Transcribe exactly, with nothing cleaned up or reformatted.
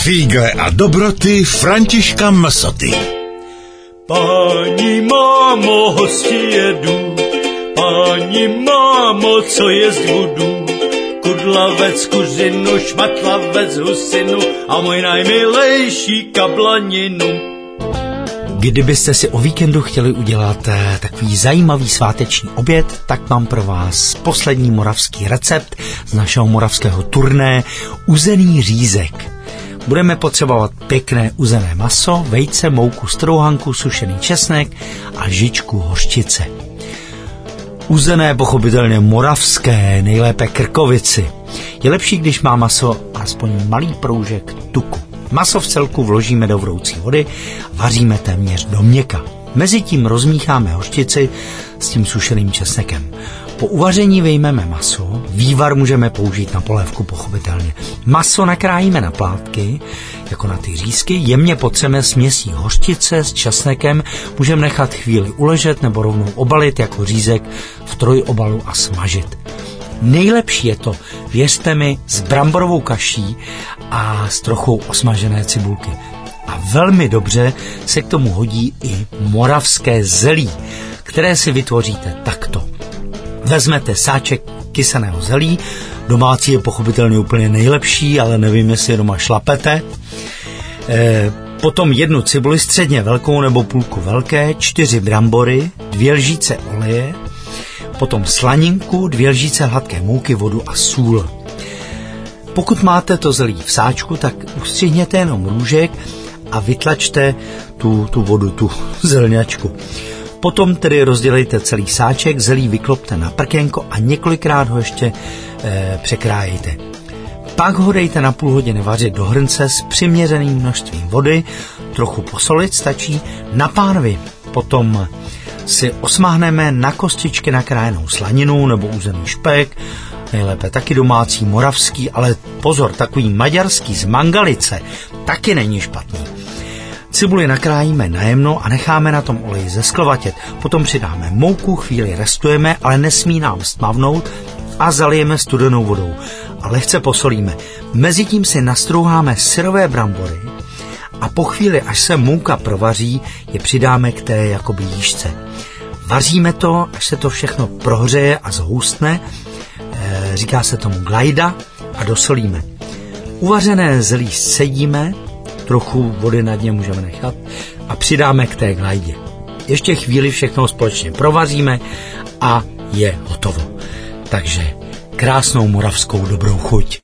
Fígle a dobroty Františka Msoty. Páni mámo, hosti jedu, páni mámo, co jest budu, kudlavec, kuřinu, šmatlavec, husinu a můj najmilejší kablaninu. Kdybyste si o víkendu chtěli udělat takový zajímavý sváteční oběd, tak mám pro vás poslední moravský recept z našeho moravského turné uzený řízek. Budeme potřebovat pěkné uzené maso, vejce, mouku, strouhanku, sušený česnek a lžičku hořčice. Uzené, pochopitelně moravské, nejlépe krkovici. Je lepší, když má maso aspoň malý proužek tuku. Maso v celku vložíme do vroucí vody, vaříme téměř do měka. Mezitím rozmícháme hořčici s tím sušeným česnekem. Po uvaření vyjmeme maso, vývar můžeme použít na polévku pochopitelně. Maso nakrájíme na plátky, jako na ty řízky, jemně potřeme směsí hořčice s česnekem, můžeme nechat chvíli uležet nebo rovnou obalit jako řízek v trojobalu a smažit. Nejlepší je to, věřte mi, s bramborovou kaší a s trochou osmažené cibulky. A velmi dobře se k tomu hodí i moravské zelí, které si vytvoříte takto. Vezmete sáček kysaného zelí, domácí je pochopitelně úplně nejlepší, ale nevím, jestli je doma šlapete. E, potom jednu cibuli středně velkou nebo půlku velké, čtyři brambory, dvě lžíce oleje, potom slaninku, dvě lžíce hladké mouky, vodu a sůl. Pokud máte to zelí v sáčku, tak ustřihněte jenom růžek a vytlačte tu, tu vodu, tu zelňačku. Potom tedy rozdělejte celý sáček, zelí vyklopte na prkénko a několikrát ho ještě e, překrájejte. Pak ho dejte na půl hodiny vařit do hrnce s přiměřeným množstvím vody, trochu posolit stačí, na pánvi potom si osmáhneme na kostičky nakrájenou slaninu nebo uzený špek, nejlépe taky domácí, moravský, ale pozor, takový maďarský z Mangalice taky není špatný. Cibuli nakrájíme najemno a necháme na tom oleji zesklovatět. Potom přidáme mouku, chvíli restujeme, ale nesmí nám stmavnout a zalijeme studenou vodou. A lehce posolíme. Mezitím si nastrouháme syrové brambory a po chvíli, až se mouka provaří, je přidáme k té jakoby jížce. Vaříme to, až se to všechno prohřeje a zhustne, e, říká se tomu glajda, a dosolíme. Uvařené zelí scedíme, trochu vody nad ně můžeme nechat a přidáme k té glajdě. Ještě chvíli všechno společně provaříme a je hotovo. Takže krásnou moravskou dobrou chuť.